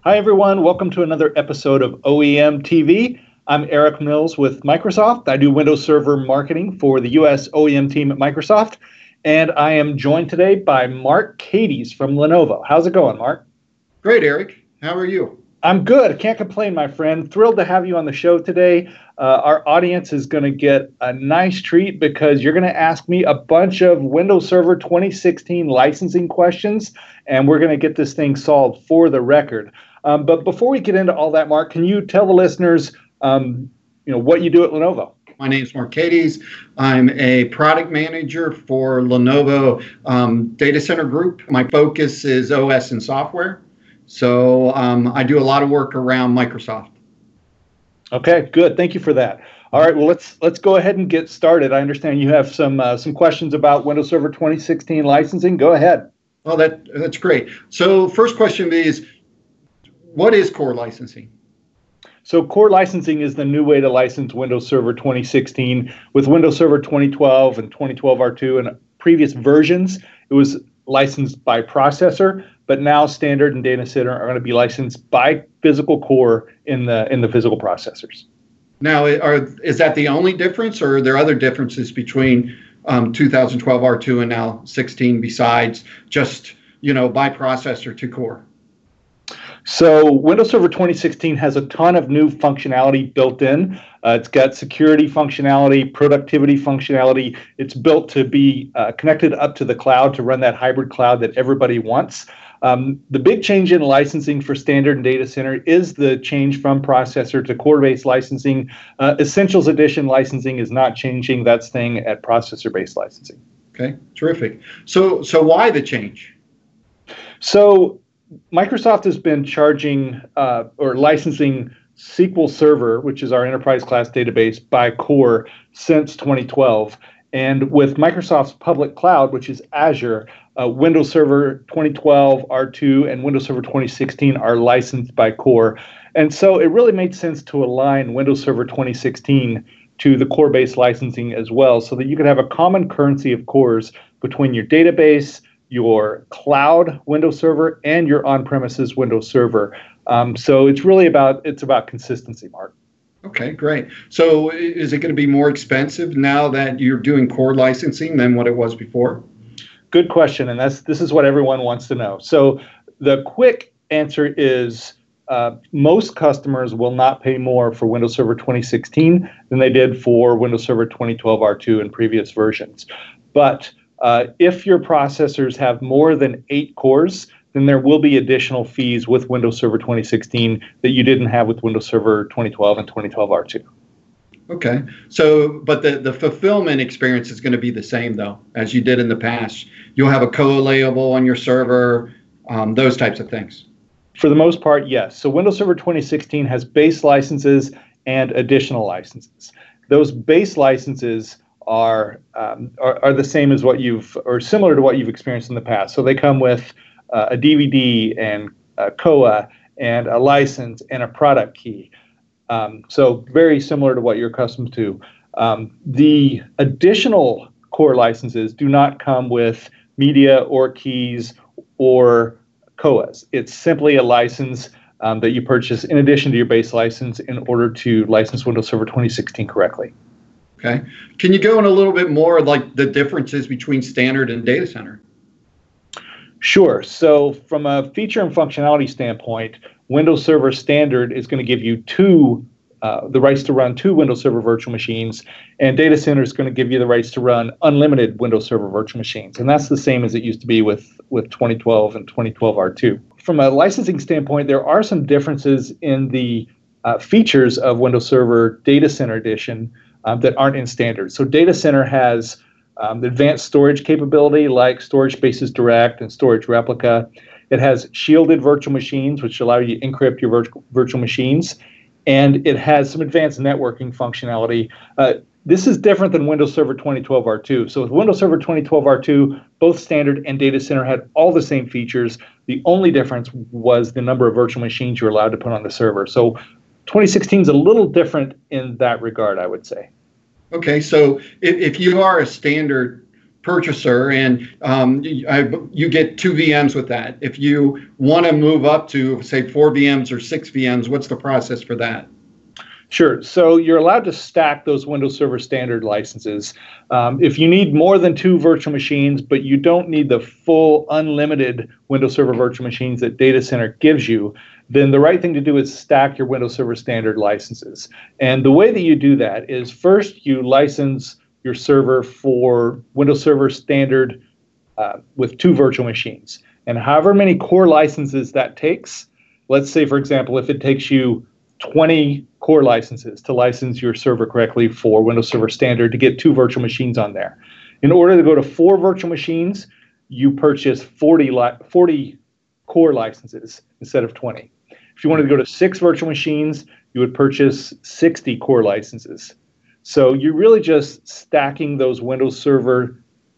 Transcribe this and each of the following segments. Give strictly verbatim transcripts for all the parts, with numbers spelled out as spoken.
Hi, everyone. Welcome to another episode of O E M T V. I'm Eric Mills with Microsoft. I do Windows Server marketing for the U S O E M team at Microsoft. And I am joined today by Mark Cadies from Lenovo. How's it going, Mark? Great, Eric. How are you? I'm good. Can't complain, my friend. Thrilled to have you on the show today. Uh, our audience is going to get a nice treat because you're going to ask me a bunch of Windows Server twenty sixteen licensing questions, and we're going to get this thing solved for the record. Um, but before we get into all that, Mark, can you tell the listeners, um, you know, what you do at Lenovo? My name is Mark Cadies. I'm a product manager for Lenovo um, Data Center Group. My focus is O S and software. So um, I do a lot of work around Microsoft. Okay, good. Thank you for that. All right, well, let's let's go ahead and get started. I understand you have some uh, some questions about Windows Server twenty sixteen licensing. Go ahead. Well, that that's great. So first question is, what is core licensing? So core licensing is the new way to license Windows Server twenty sixteen. With Windows Server twenty twelve and twenty twelve R two and previous versions, it was licensed by processor, but now standard and data center are going to be licensed by physical core in the in the physical processors. Now, are, is that the only difference, or are there other differences between um, two thousand twelve R two and now sixteen besides just, you know, by processor to core? So Windows Server twenty sixteen has a ton of new functionality built in. Uh, it's got security functionality, productivity functionality. It's built to be uh, connected up to the cloud to run that hybrid cloud that everybody wants. Um, the big change in licensing for standard and data center is the change from processor to core-based licensing. Uh, Essentials Edition licensing is not changing. That's staying at processor-based licensing. Okay, terrific. So, so why the change? So Microsoft has been charging uh, or licensing S Q L Server, which is our enterprise class database, by core since twenty twelve. And with Microsoft's public cloud, which is Azure, uh, Windows Server twenty twelve R two and Windows Server twenty sixteen are licensed by core. And so it really made sense to align Windows Server twenty sixteen to the core-based licensing as well, so that you could have a common currency of cores between your database, your cloud Windows Server, and your on-premises Windows Server. Um, so it's really about it's about consistency, Mark. Okay, great. So is it going to be more expensive now that you're doing core licensing than what it was before? Good question, and that's this is what everyone wants to know. So the quick answer is uh, most customers will not pay more for Windows Server twenty sixteen than they did for Windows Server twenty twelve R two and previous versions. But Uh, if your processors have more than eight cores, then there will be additional fees with Windows Server twenty sixteen that you didn't have with Windows Server twenty twelve and twenty twelve R two. Okay. So, but the, the fulfillment experience is going to be the same, though, as you did in the past. You'll have a Koa label on your server, um, those types of things. For the most part, yes. So Windows Server twenty sixteen has base licenses and additional licenses. Those base licenses Are, um, are are the same as what you've, or similar to what you've experienced in the past. So they come with uh, a D V D and a Koa and a license and a product key. Um, so very similar to what you're accustomed to. Um, the additional core licenses do not come with media or keys or Koas. It's simply a license um, that you purchase in addition to your base license in order to license Windows Server twenty sixteen correctly. Okay. Can you go in a little bit more like the differences between standard and data center? Sure. So from a feature and functionality standpoint, Windows Server Standard is going to give you two, uh, the rights to run two Windows Server virtual machines, and Data Center is going to give you the rights to run unlimited Windows Server virtual machines. And that's the same as it used to be with, with twenty twelve and twenty twelve R two. From a licensing standpoint, there are some differences in the uh, features of Windows Server Data Center Edition Um, that aren't in standard. So Data Center has um, advanced storage capability like Storage Spaces Direct and Storage Replica. It has shielded virtual machines, which allow you to encrypt your virtual, virtual machines. And it has some advanced networking functionality. Uh, this is different than Windows Server twenty twelve R two. So with Windows Server twenty twelve R two, both standard and Data Center had all the same features. The only difference was the number of virtual machines you're allowed to put on the server. So twenty sixteen is a little different in that regard, I would say. Okay, so if, if you are a standard purchaser, and um, I, you get two V Ms with that. If you want to move up to, say, four V Ms or six V Ms, what's the process for that? Sure. So you're allowed to stack those Windows Server Standard licenses. Um, if you need more than two virtual machines, but you don't need the full unlimited Windows Server virtual machines that Data Center gives you, then the right thing to do is stack your Windows Server Standard licenses. And the way that you do that is first you license your server for Windows Server Standard uh, with two virtual machines. And however many core licenses that takes, let's say, for example, if it takes you twenty core licenses to license your server correctly for Windows Server Standard to get two virtual machines on there. In order to go to four virtual machines, you purchase forty, li- forty core licenses instead of twenty. If you wanted to go to six virtual machines, you would purchase sixty core licenses. So you're really just stacking those Windows Server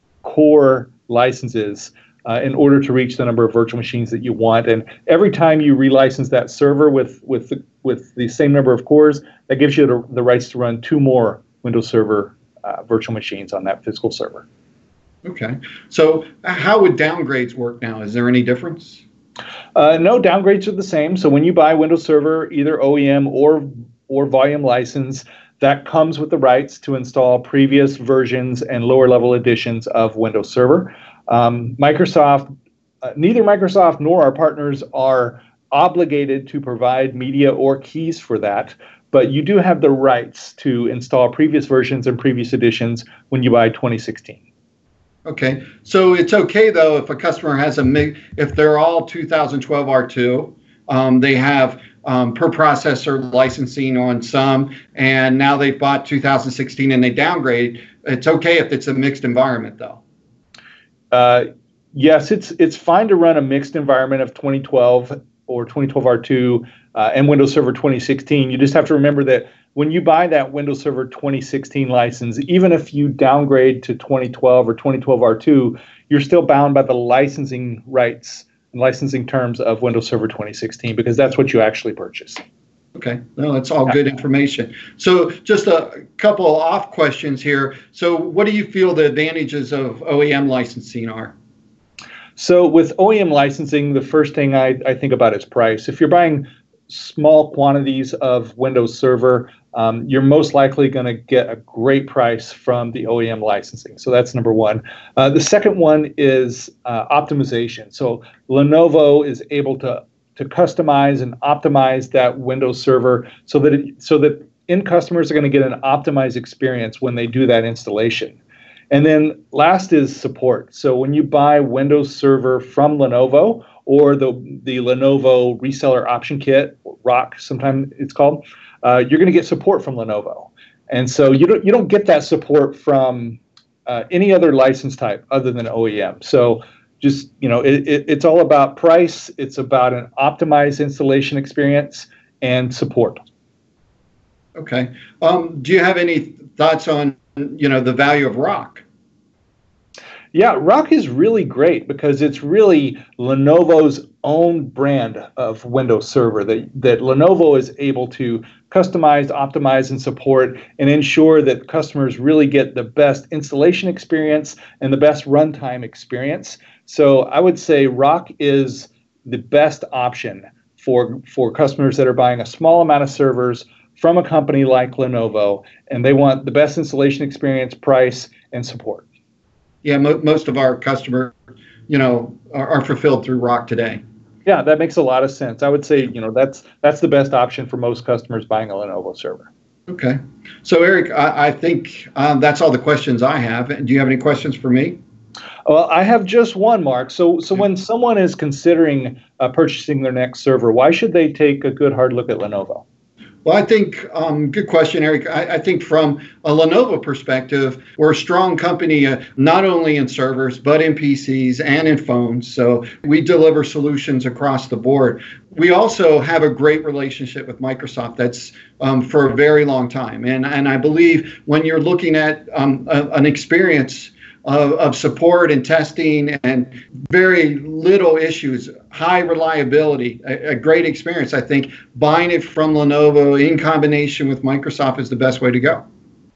core licenses uh, in order to reach the number of virtual machines that you want. And every time you relicense that server with with the, with the same number of cores, that gives you the, the rights to run two more Windows Server uh, virtual machines on that physical server. Okay. So how would downgrades work now? Is there any difference? Uh, no, downgrades are the same. So when you buy Windows Server, either O E M or or volume license, that comes with the rights to install previous versions and lower level editions of Windows Server. Um, Microsoft, uh, neither Microsoft nor our partners are obligated to provide media or keys for that, but you do have the rights to install previous versions and previous editions when you buy twenty sixteen. Okay, so it's okay though if a customer has a mig, if they're all two thousand twelve R two, um, they have um, per processor licensing on some, and now they've bought two thousand sixteen and they downgrade. It's okay if it's a mixed environment though. Uh, yes, it's it's fine to run a mixed environment of twenty twelve or twenty twelve R two uh, and Windows Server twenty sixteen. You just have to remember that when you buy that Windows Server twenty sixteen license, even if you downgrade to twenty twelve or twenty twelve R two, you're still bound by the licensing rights and licensing terms of Windows Server twenty sixteen because that's what you actually purchased. Okay, no, that's all good information. So just a couple of off questions here. So what do you feel the advantages of O E M licensing are? So with O E M licensing, the first thing I, I think about is price. If you're buying small quantities of Windows Server, um, you're most likely going to get a great price from the O E M licensing. So that's number one. Uh, the second one is uh, optimization. So Lenovo is able to to customize and optimize that Windows Server so that it, so that end customers are going to get an optimized experience when they do that installation. And then last is support. So when you buy Windows Server from Lenovo or the, the Lenovo Reseller Option Kit, R O C sometimes it's called, uh, you're going to get support from Lenovo. And so you don't, you don't get that support from uh, any other license type other than O E M. So just, you know, it, it, it's all about price. It's about an optimized installation experience and support. Okay. Um, do you have any thoughts on, you know, the value of R O C? Yeah, R O C is really great because it's really Lenovo's own brand of Windows Server that, that Lenovo is able to customize, optimize, and support and ensure that customers really get the best installation experience and the best runtime experience. So I would say R O C is the best option for, for customers that are buying a small amount of servers from a company like Lenovo, and they want the best installation experience, price, and support. Yeah, mo most of our customers, you know, are, are fulfilled through R O C today. Yeah, that makes a lot of sense. I would say, you know, that's that's the best option for most customers buying a Lenovo server. Okay. So, Eric, I, I think um, that's all the questions I have. Do you have any questions for me? Well, I have just one, Mark. So, so when someone is considering uh, purchasing their next server, why should they take a good hard look at Lenovo? Well, I think, um, good question, Eric. I, I think from a Lenovo perspective, we're a strong company, uh, not only in servers, but in P Cs and in phones. So we deliver solutions across the board. We also have a great relationship with Microsoft that's um, for a very long time. And, and I believe when you're looking at um, a, an experience Of, of support and testing and very little issues, high reliability, a, a great experience. I think buying it from Lenovo in combination with Microsoft is the best way to go.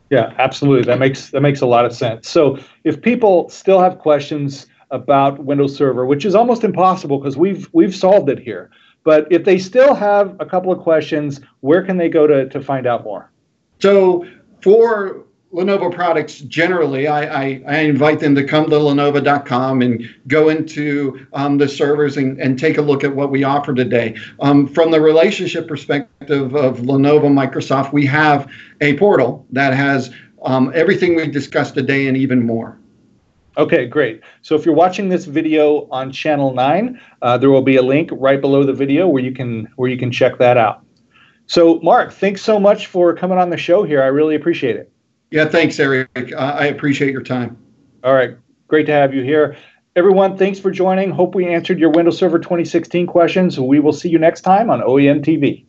Yeah, absolutely. That makes that makes a lot of sense. So if people still have questions about Windows Server, which is almost impossible because we've we've solved it here, but if they still have a couple of questions, where can they go to to find out more? So for Lenovo products generally, I, I, I invite them to come to Lenovo dot com and go into um, the servers and, and take a look at what we offer today. Um, from the relationship perspective of Lenovo Microsoft, we have a portal that has um, everything we discussed today and even more. Okay, great. So if you're watching this video on channel nine, uh, there will be a link right below the video where you can where you can check that out. So Mark, thanks so much for coming on the show here. I really appreciate it. Yeah, thanks, Eric. Uh, I appreciate your time. All right, great to have you here. Everyone, thanks for joining. Hope we answered your Windows Server twenty sixteen questions. We will see you next time on O E M T V.